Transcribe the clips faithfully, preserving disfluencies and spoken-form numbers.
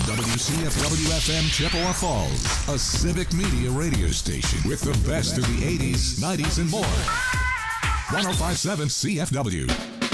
W C F W F M Chippewa Falls, a civic media radio station with the best of the eighties, nineties, and more. one oh five point seven C F W.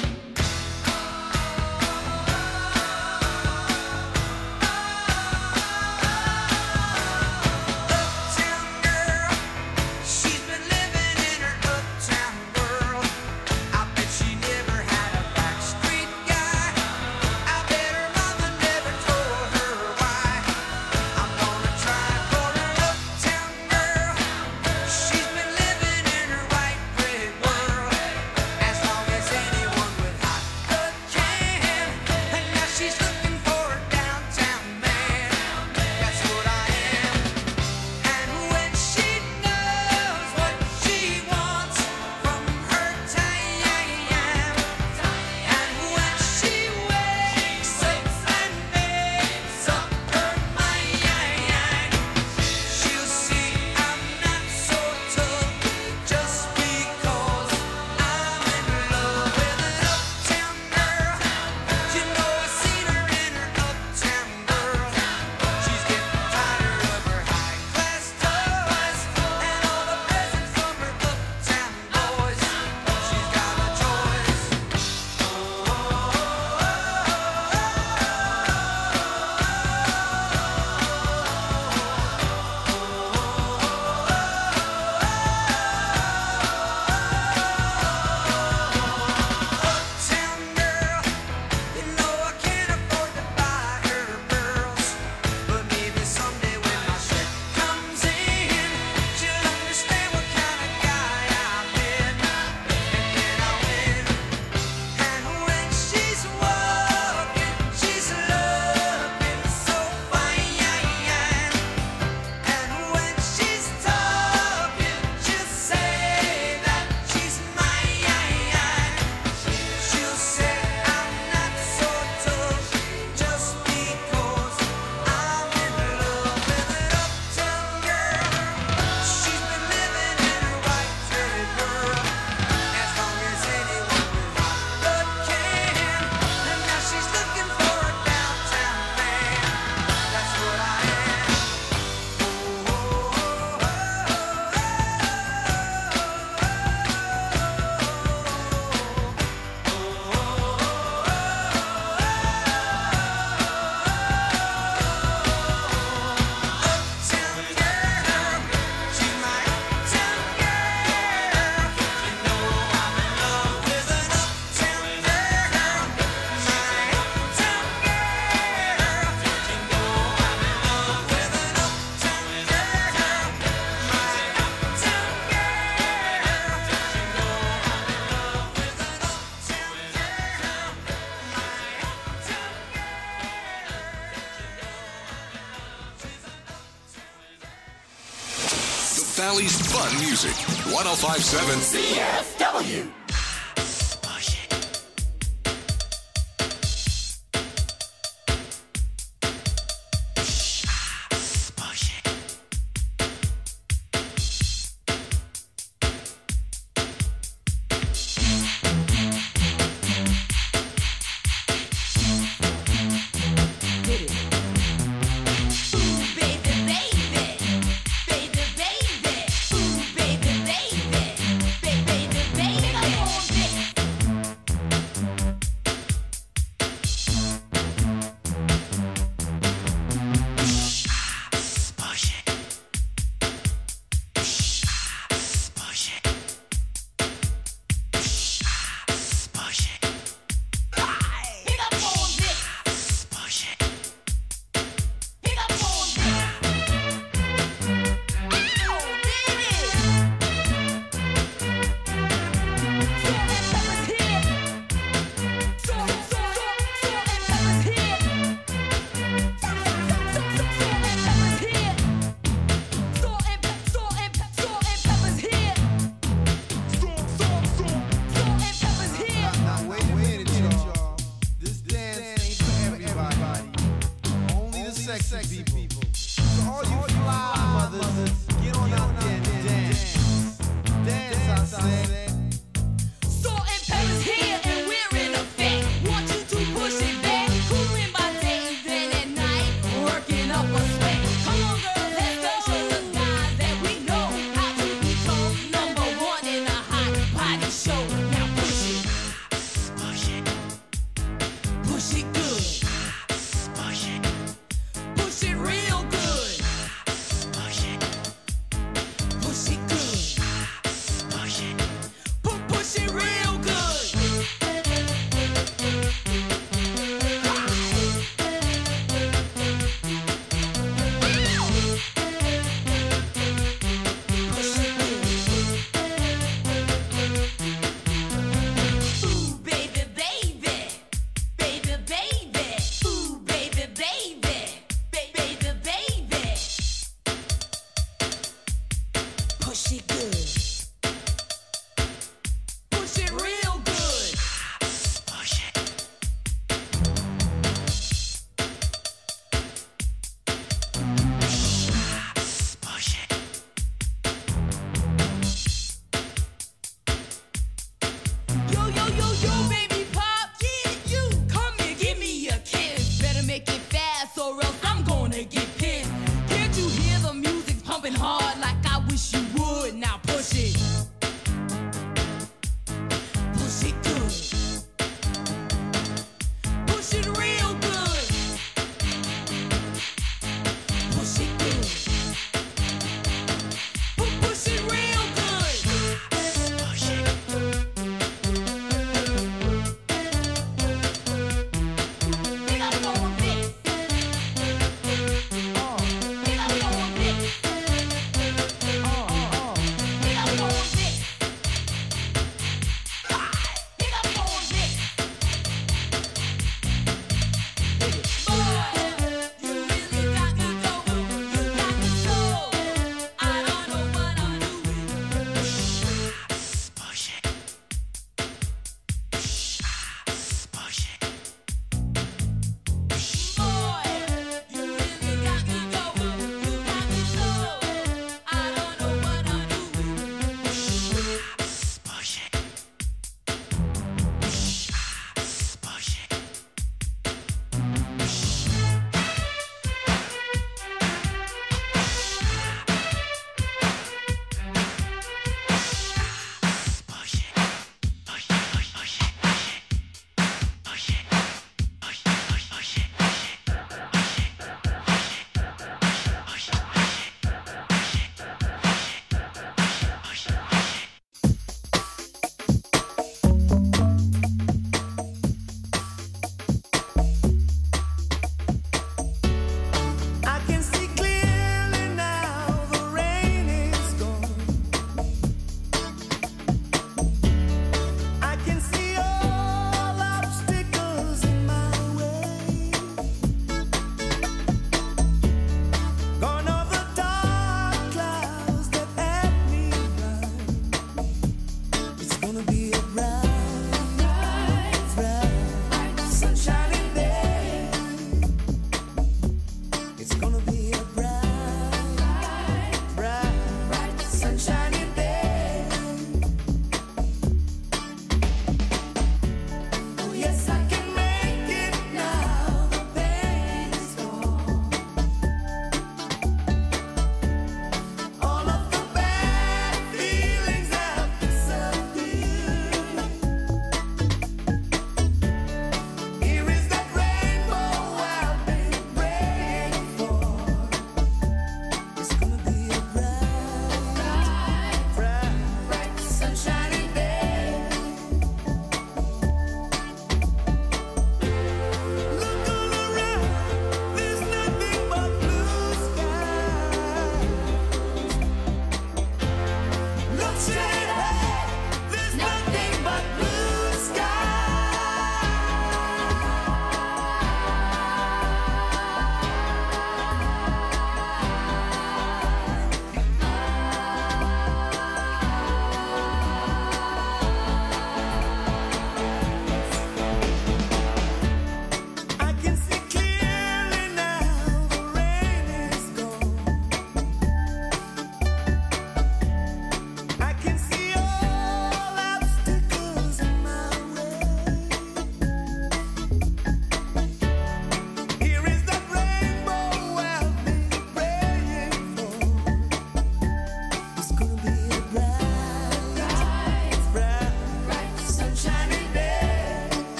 Valley's fun music. one oh five point seven C F W.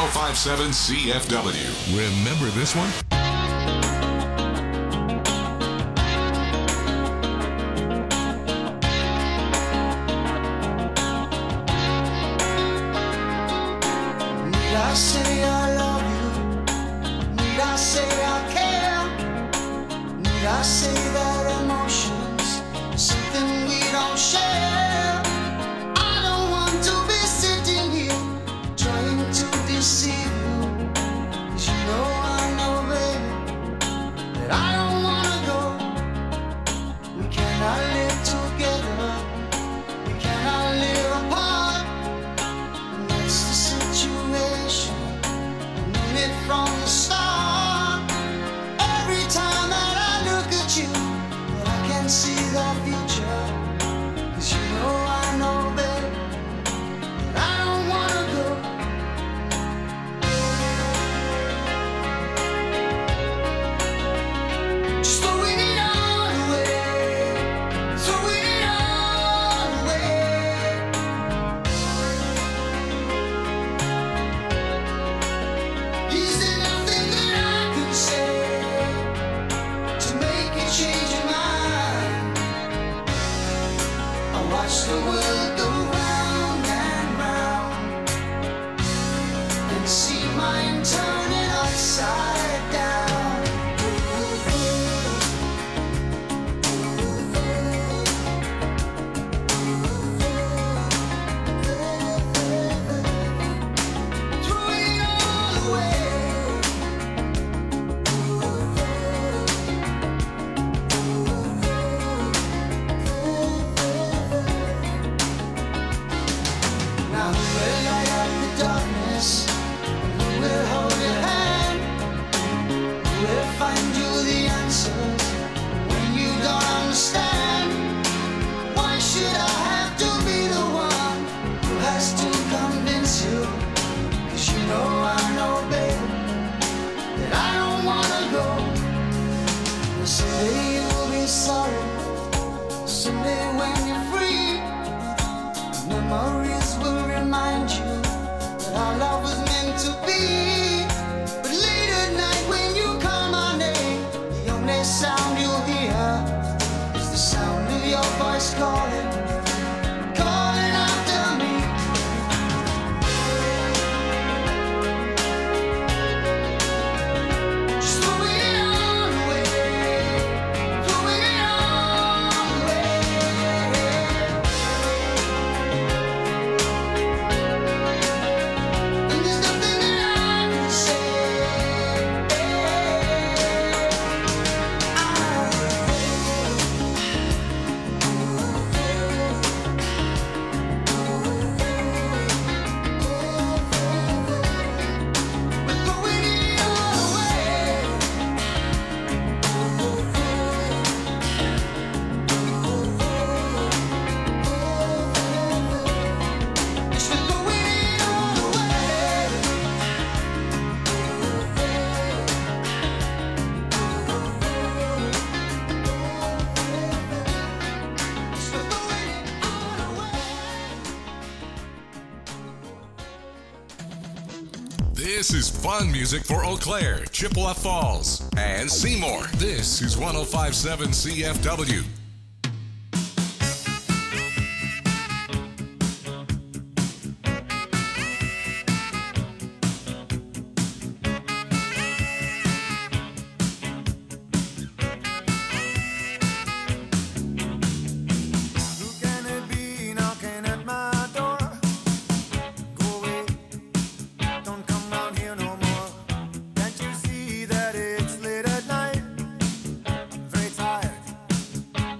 five seven C F W. Remember this one? Need I say I love you? Need I say I care? Need I say that emotions are something we don't share? I don't want to be sitting here trying to deceive you, 'cause you know I know, baby, that I don't wanna go. We cannot live together, we cannot live apart. And that's the situation, I knew it from the start. Every time that I look at you, well, I can see the future, 'cause you know I know, baby, that I don't wanna go. Just throwing it all away, throwing it all away. Is there nothing that I can say to make you change your mind? I watch the world go round and round and see mine turning upside down. Throwing it all away. Now who will light up the darkness? Who will hold your hand? Who will find you the answers when you don't understand? Why should I have to be the one who has to convince you? 'Cause you know I know, babe, that I don't wanna go. Someday you'll be sorry, someday when you're free, memories will remind you that our love was meant to be. But late at night when you call my name, the only sound you'll hear is the sound of your voice calling, calling after me. Just throwing it all away, throwing it all away. And there's nothing that I can say. We're throwing it all away. Yes, we're throwing it all away. Yes, we're throwing it all away. This is fun music for Eau Claire, Chippewa Falls, and Seymour. This is one oh five point seven C F W. Who can it be knocking at my door? Go away, don't come round here no more. Can't you see that it's late at night? I'm very tired,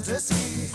fantasy.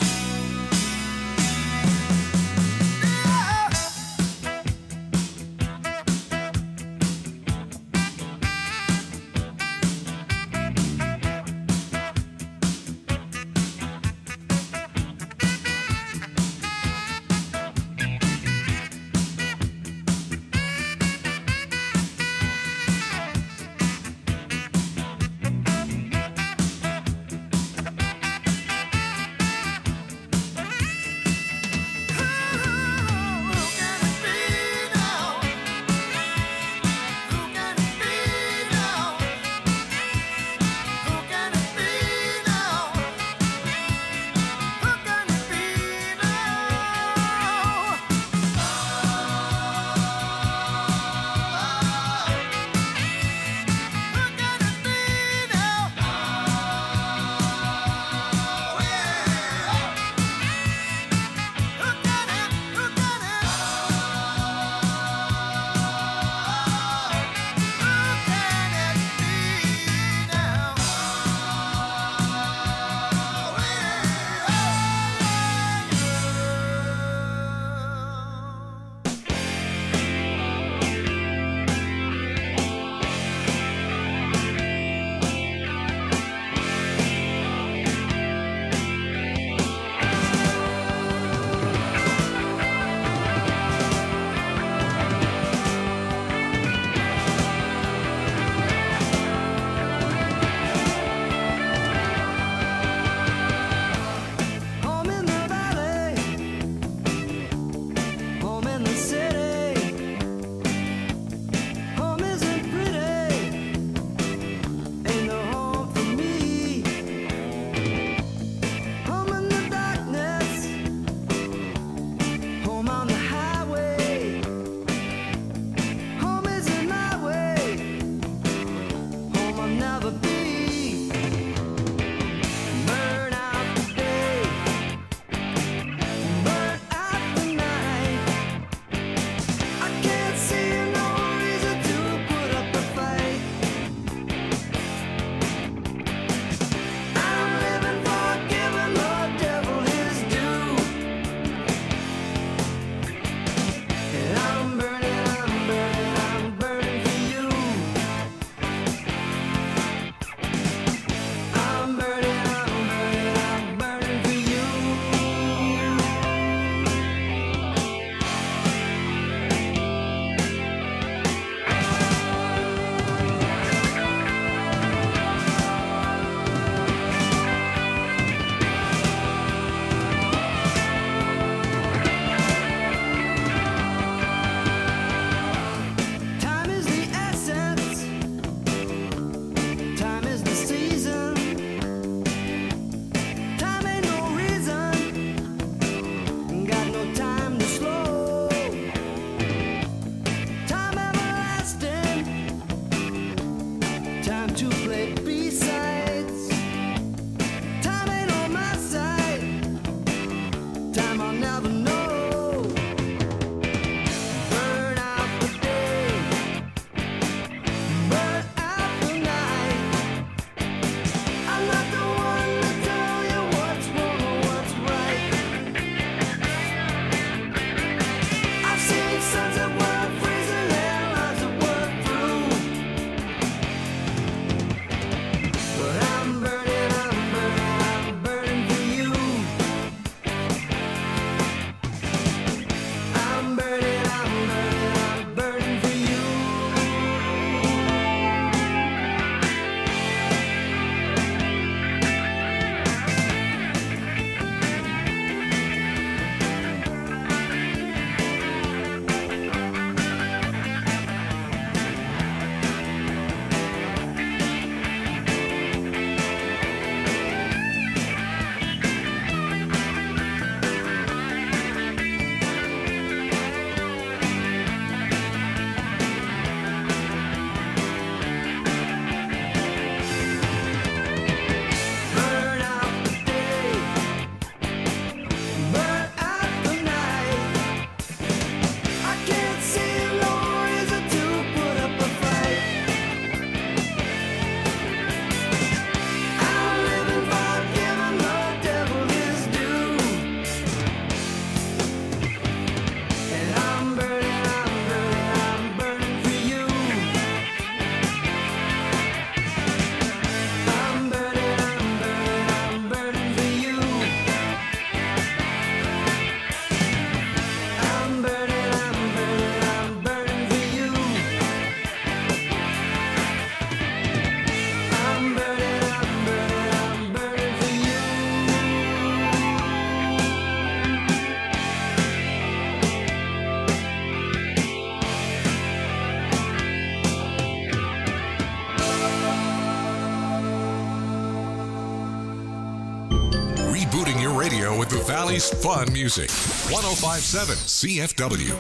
rebooting your radio with the Valley's fun music. one oh five point seven C F W.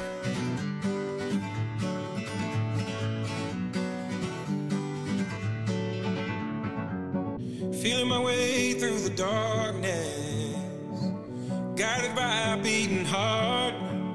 Feeling my way through the darkness, guided by a beating heart.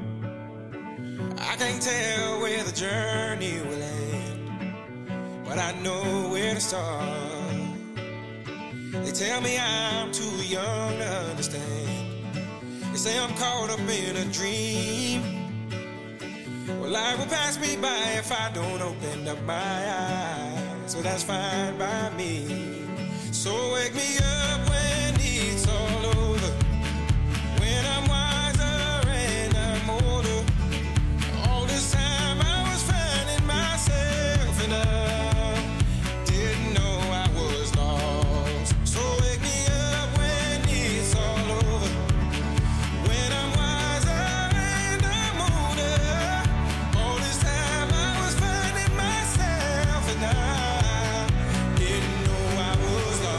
I can't tell where the journey will end, but I know where to start. They tell me I'm too young to understand. They say I'm caught up in a dream. Well, life will pass me by if I don't open up my eyes, so that's fine by me. So wake me up when it's all over, when I'm wiser and I'm older. All this time I was finding myself and I didn't know I was lost. So wake me up when it's all over, when I'm wiser and I'm older. All this time I was finding myself and I didn't know I was lost.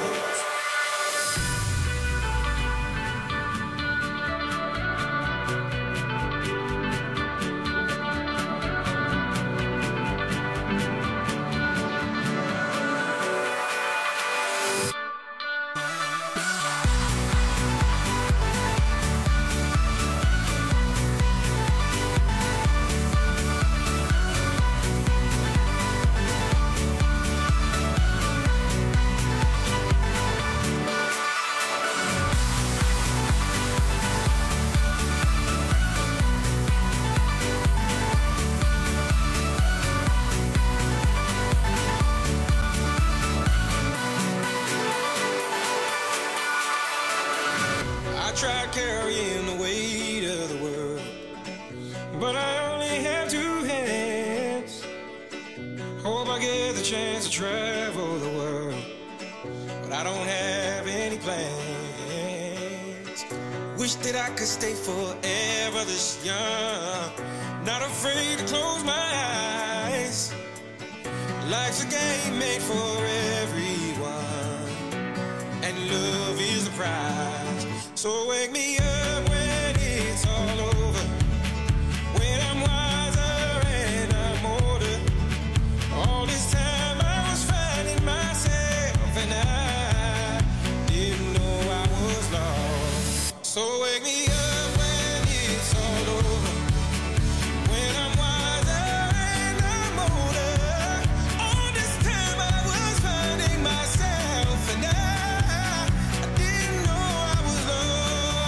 I tried carrying the weight of the world, but I only have two hands. Hope I get the chance to travel the world, but I don't have any plans. Wish that I could stay forever this young, not afraid to close my eyes. Life's a game made for everyone, and love is the prize. So wake me up when it's all over, when I'm wiser and I'm older. All this time I was finding myself and I didn't know I was lost. So wake me up when it's all over, when I'm wiser and I'm older. All this time I was finding myself and I, I didn't know I was lost.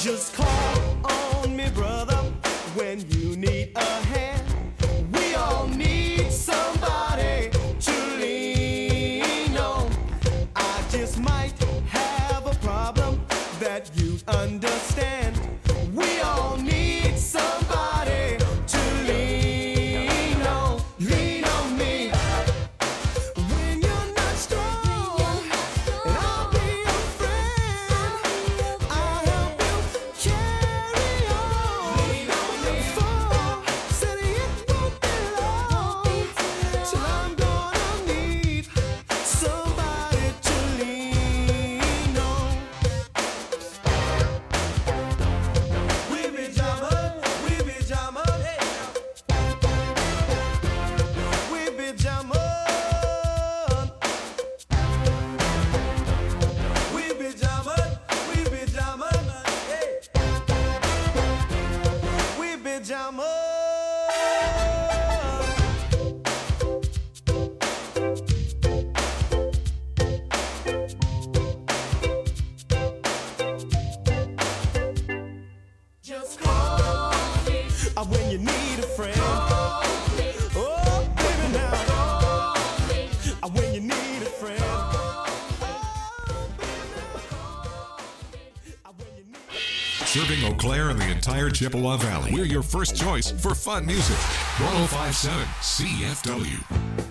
Just call on me, brother, when you need a hand. We all need somebody to lean on. I just might have a problem that you understand. We all need somebody to lean on. Lean on me when you're not strong, and I'll be your friend. I'll help you carry on. Lean on me. For said it won't be long till I'm gonna need somebody to lean on. We be jamming, we be jamming, we be jamming, we be jamming, we be jamming, we be jamming. Just call me uh, when you need a friend. Call me. Oh, baby, now. Call me uh, when you need a friend. Oh, baby, now. Call me uh, when you need. Serving Eau Claire and the entire Chippewa Valley. We're your first choice for fun music. one oh five point seven C F W.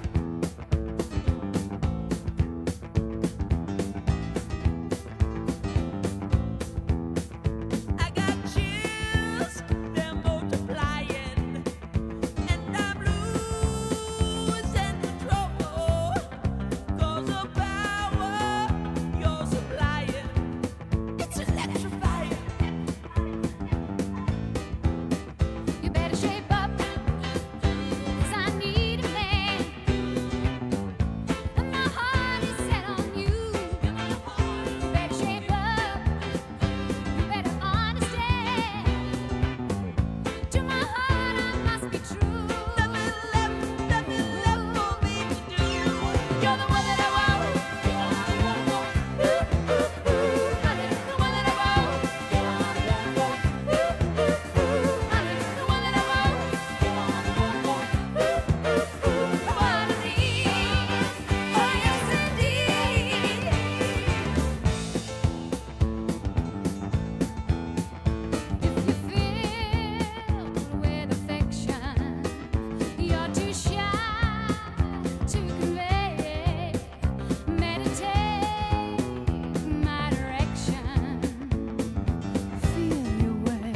I got chills, they're multiplying, and I'm losing control. 'Cause the power you're supplying, it's electrifying. You better shape up, 'cause I need a man. And my heart is set on you. You better shape up, you better understand. To my heart I must be true. Nothing left, nothing left for me to do. You're the one that I want. Ooh, ooh, ooh, honey, the one that I want. Ooh, ooh, ooh, honey, the one that I want. Ooh, ooh, ooh, I wanna need. Oh yes indeed. If you feel with affection, you're too shy to convey. Meditate my direction. Feel your way.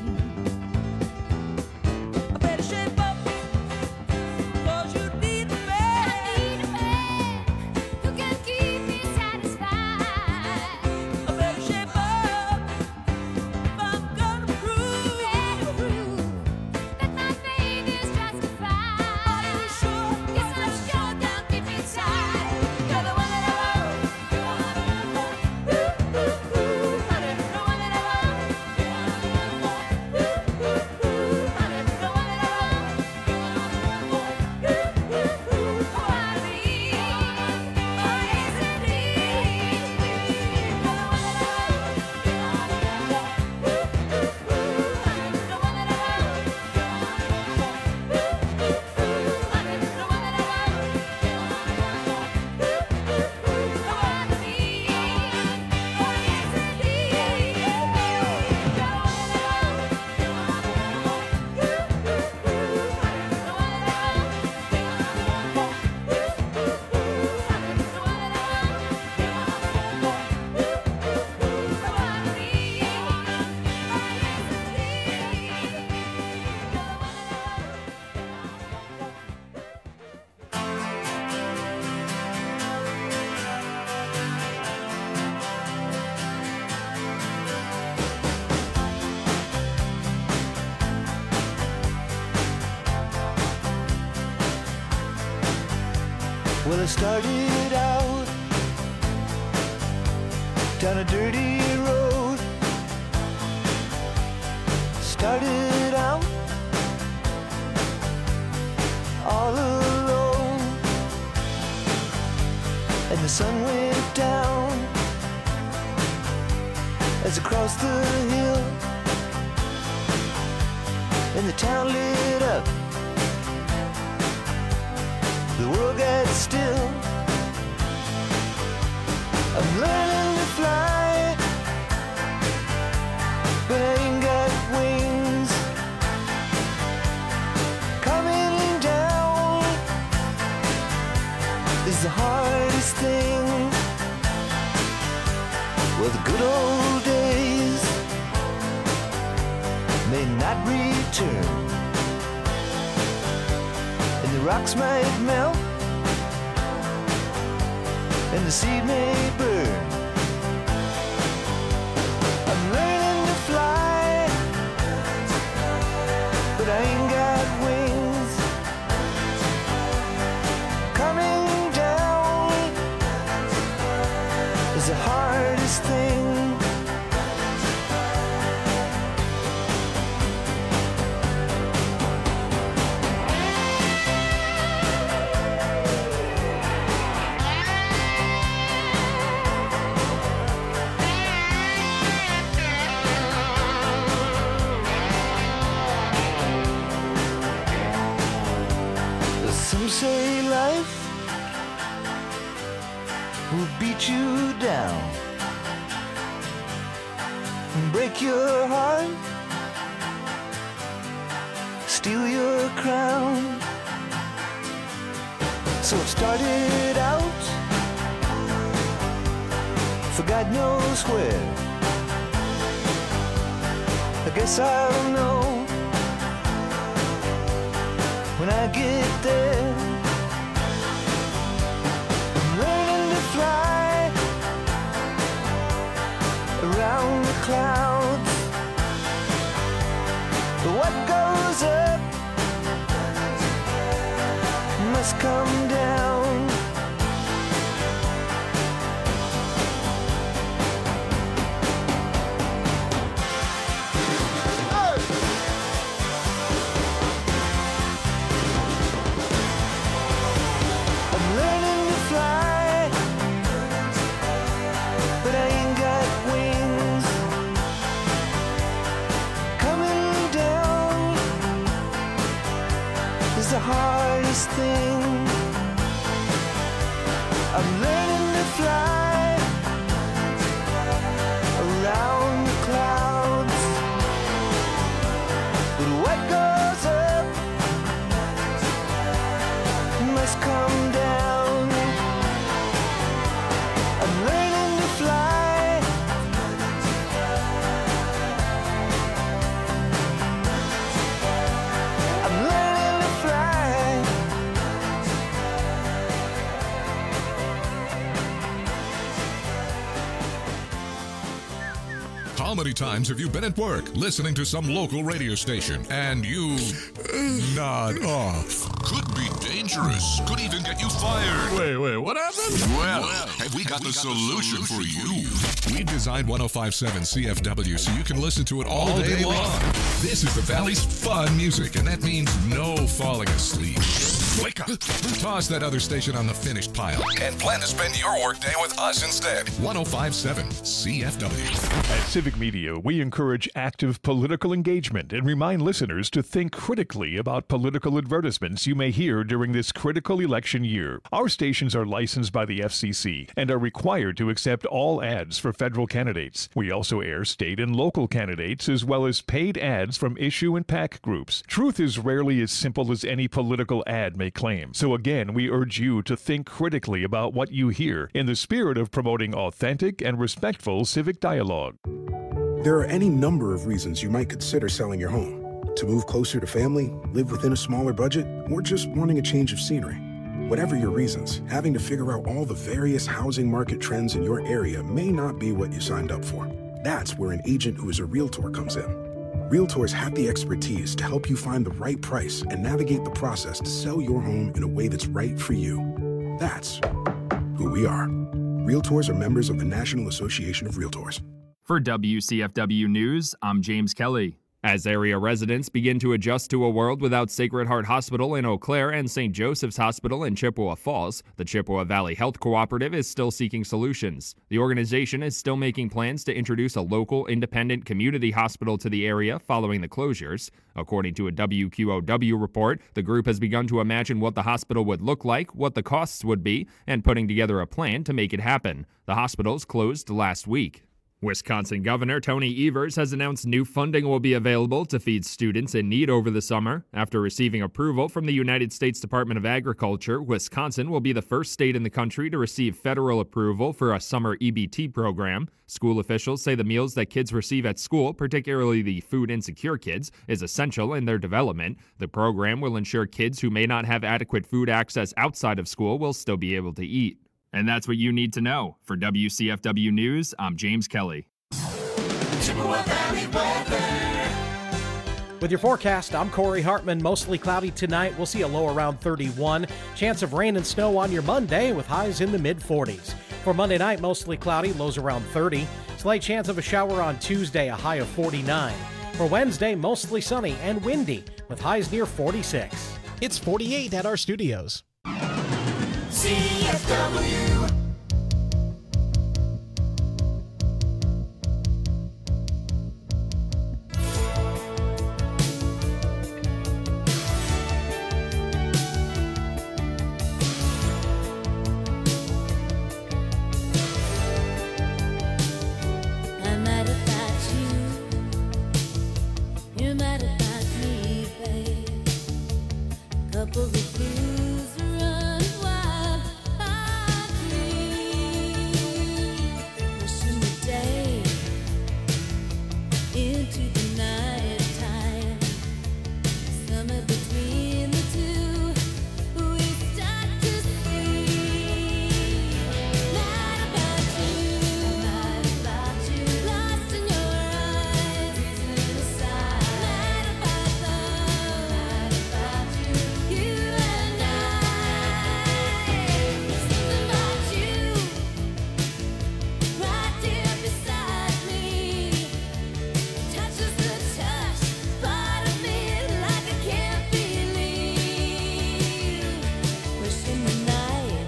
I better shape up, 'cause you need a I man. need a man who can keep me satisfied. I better shape up if I'm gonna prove. Better prove that my faith is justified. Are you sure? Yes, I'm sure down deep inside. You're the one that I want. Ooh, ooh, ooh, honey, the one that I want. Ooh, ooh, ooh, honey, the one that I want. Ooh, ooh, ooh, I wanna be. Oh yes indeed. You're the one that I want. Ooh, ooh, ooh, honey, the one that I want. Ooh, ooh, ooh, honey, the one that I want. Well, I started out down a dirty road. Started out all alone, and the sun went down as I crossed the hill. and the town lit up. The world gets still. I'm learning to fly, but I ain't got wings. Coming down is the hardest thing. Well, the good old days may not return, and the rocks might melt, and the seed may burn. I'm learning to fly, but I ain't got wings. Coming down is the hardest thing. Some say life will beat you down and break your heart, steal your crown. So it started out for God knows where. I guess I'll know when I get there. I'm learning to fly around the clouds. But what goes up must come down. The hardest thing. I'm learning to fly around the clouds, but what goes up must come down. I'm learning to fly. I'm learning to fly. How many times have you been at work listening to some local radio station and you nod off? Could be dangerous. Could even get you fired. Wait, wait, what happened? Well, have we got the solution for you? We designed one oh five point seven C F W so you can listen to it all, all day, day long. long. This is the Valley's fun music, and that means no falling asleep. Wake up. Toss that other station on the finished pile And plan to spend your workday with us instead. one oh five point seven C F W. At Civic Media, we encourage active political engagement and remind listeners to think critically about political advertisements you may hear during this critical election year. Our stations are licensed by the F C C and are required to accept all ads for federal candidates. We also air state and local candidates as well as paid ads from issue and PAC groups. Truth is rarely as simple as any political ad may claim. So again, we urge you to think critically about what you hear in the spirit of promoting authentic and respectful civic dialogue. There are any number of reasons you might consider selling your home. To move closer to family, live within a smaller budget, or just wanting a change of scenery. Whatever your reasons, having to figure out all the various housing market trends in your area may not be what you signed up for. That's where an agent who is a realtor comes in. Realtors have the expertise to help you find the right price and navigate the process to sell your home in a way that's right for you. That's who we are. Realtors are members of the National Association of Realtors. For W C F W News, I'm James Kelly. As area residents begin to adjust to a world without Sacred Heart Hospital in Eau Claire and Saint Joseph's Hospital in Chippewa Falls, the Chippewa Valley Health Cooperative is still seeking solutions. The organization is still making plans to introduce a local, independent community hospital to the area following the closures. According to a W Q O W report, the group has begun to imagine what the hospital would look like, what the costs would be, and putting together a plan to make it happen. The hospitals closed last week. Wisconsin Governor Tony Evers has announced new funding will be available to feed students in need over the summer. After receiving approval from the United States Department of Agriculture, Wisconsin will be the first state in the country to receive federal approval for a summer E B T program. School officials say the meals that kids receive at school, particularly the food insecure kids, is essential in their development. The program will ensure kids who may not have adequate food access outside of school will still be able to eat. And that's what you need to know. For W C F W News, I'm James Kelly. Chippewa Valley weather. With your forecast, I'm Corey Hartman. Mostly cloudy tonight. We'll see a low around thirty-one. Chance of rain and snow on your Monday with highs in the mid forties. For Monday night, mostly cloudy, lows around thirty. Slight chance of a shower on Tuesday, a high of forty-nine. For Wednesday, mostly sunny and windy with highs near forty-six. It's forty-eight at our studios. C F W. I'm mad about you. You're mad about me, babe. Couple of fools run wild. I dream. Wishing the day into the night time. Somewhere between the two, we start to see. Mad about you, mad about you, lost in your eyes, reason aside. Mad about love, mad about you, you and I. Something about you, right here beside me, touches the touch, part of me like I can't believe. Wishing the night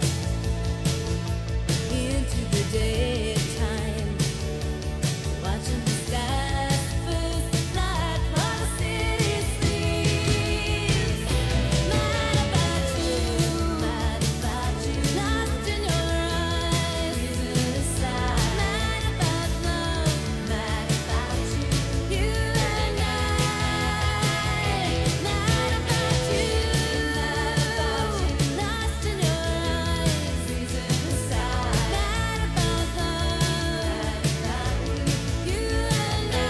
into the daytime, watching the skies first light while the city sleeps. Mad about you, mad about you, lost in your eyes, reason aside. Mad about love, mad about you, you and I. Mad about you, mad about you, lost in your eyes, reason aside. Mad about love, mad about you, you and I.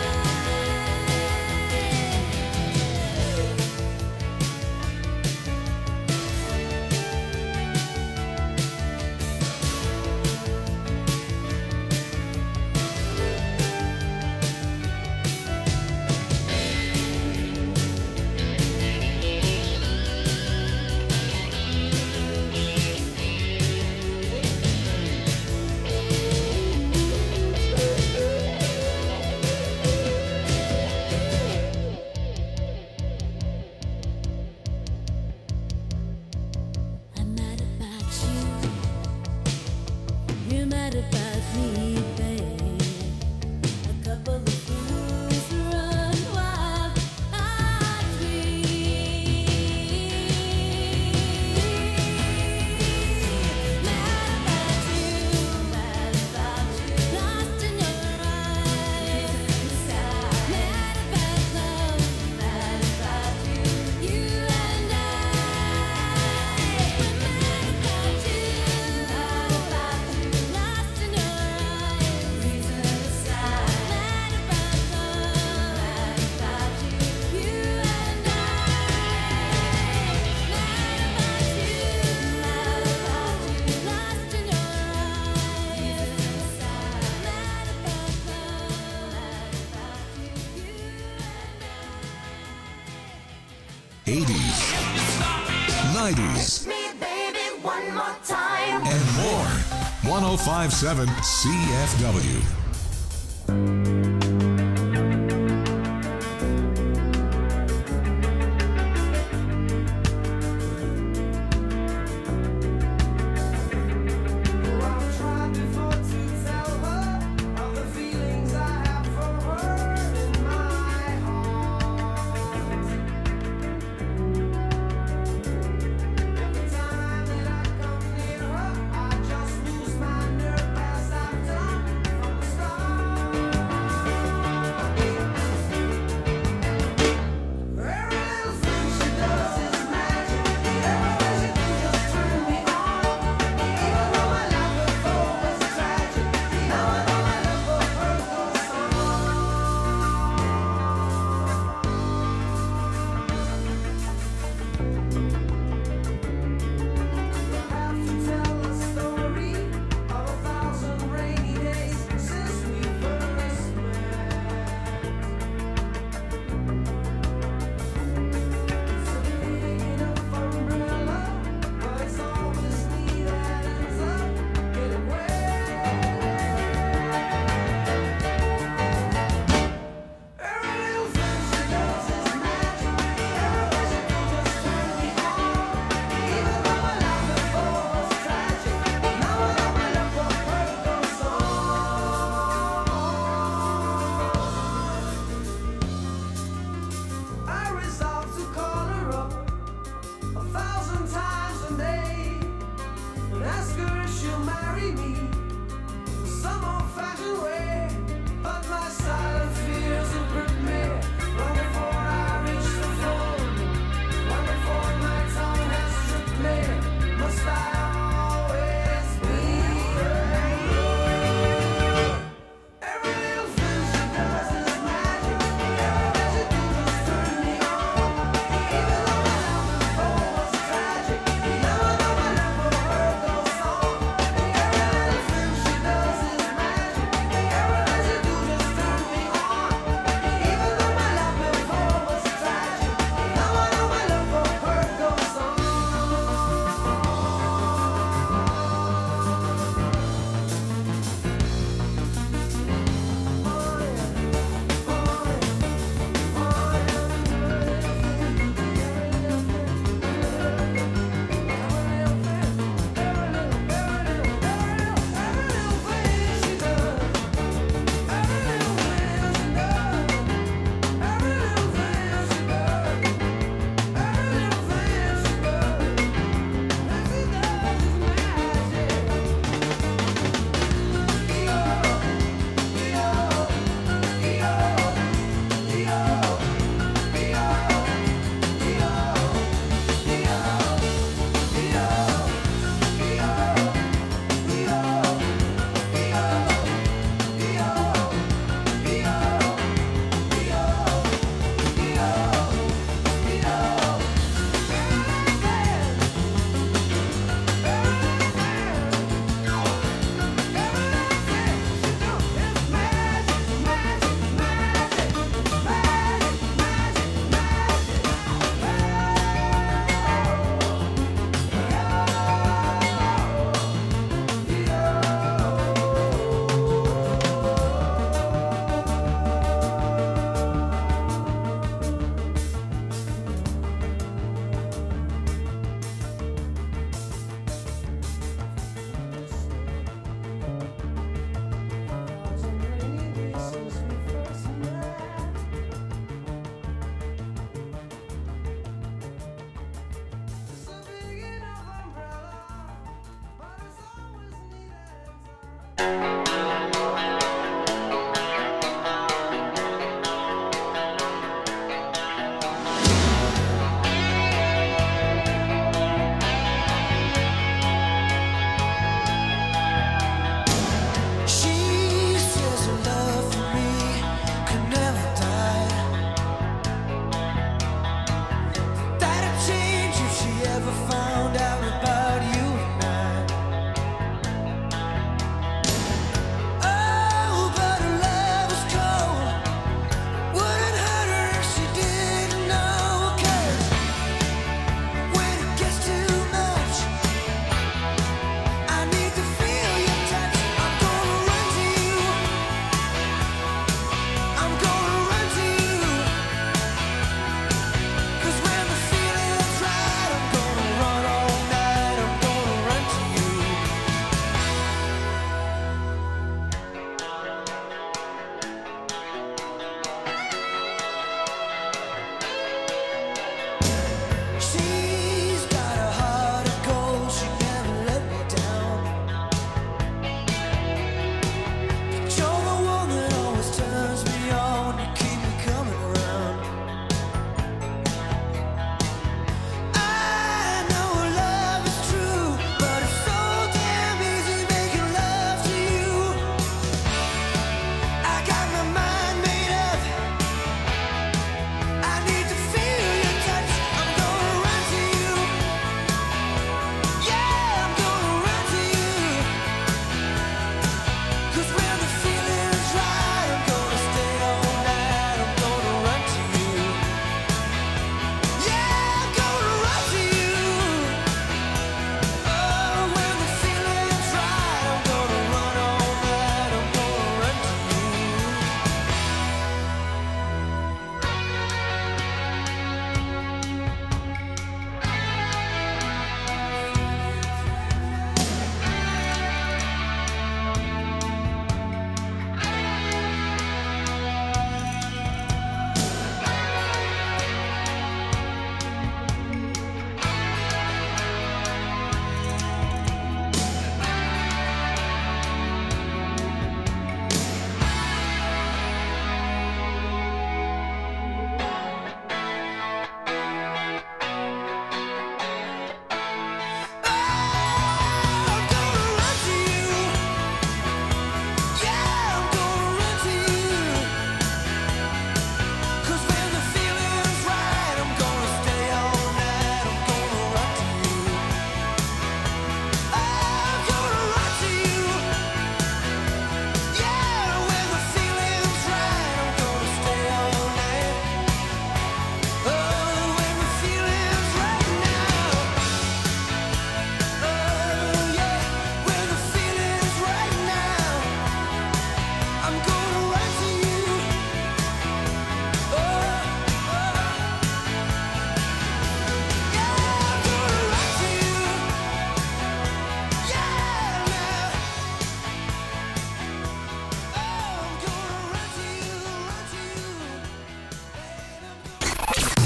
I'm mad about you. You're mad about me, babe. A couple of fools run wild. I dream. Mad about you, mad about you, lost in your eyes. Mad about love, mad about you, you and I. We're mad about you, mad about you, lost in your eyes. Reason aside. Mad about love, mad about you, you and I. Mad about you, mad about you, lost in your eyes. Reason aside. Mad about love, mad about you, you and I. eighties, nineties, Me, baby, one more time. and more. one oh five point seven C F W.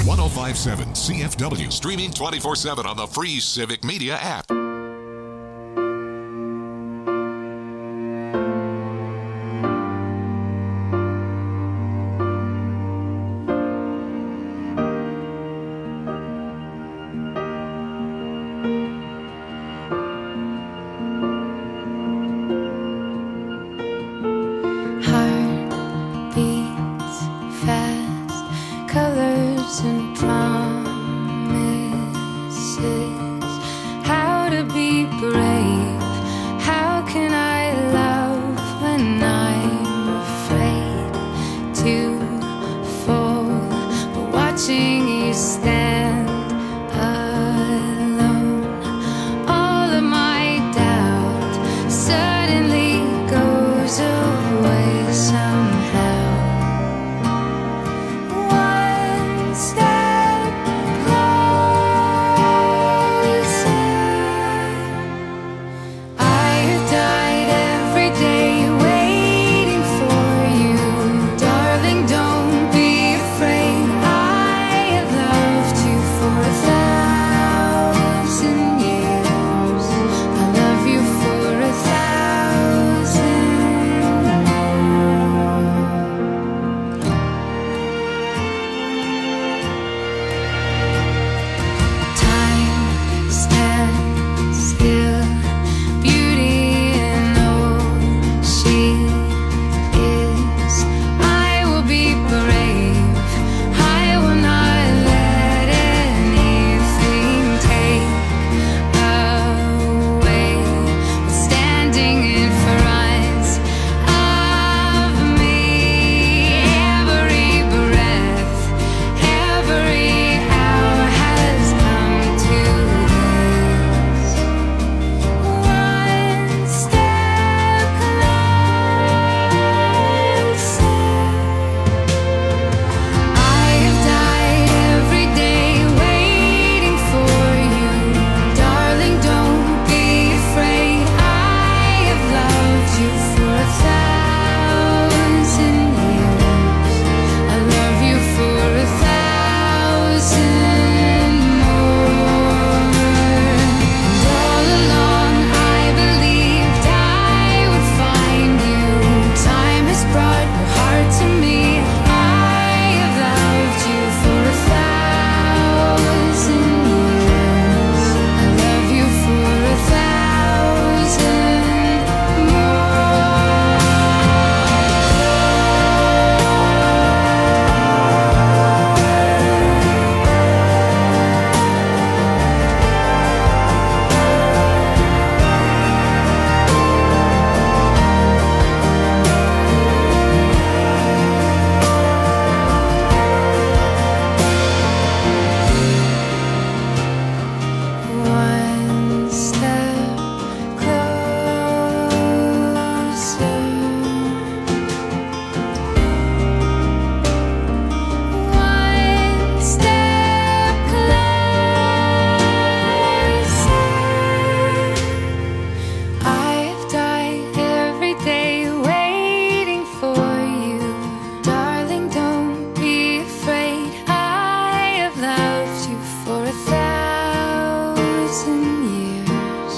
one oh five point seven C F W. Streaming twenty-four seven on the free Civic Media app. Heart beats fast, colors and promises. How to be brave? How can I love when I'm afraid to fall? But watching you stay.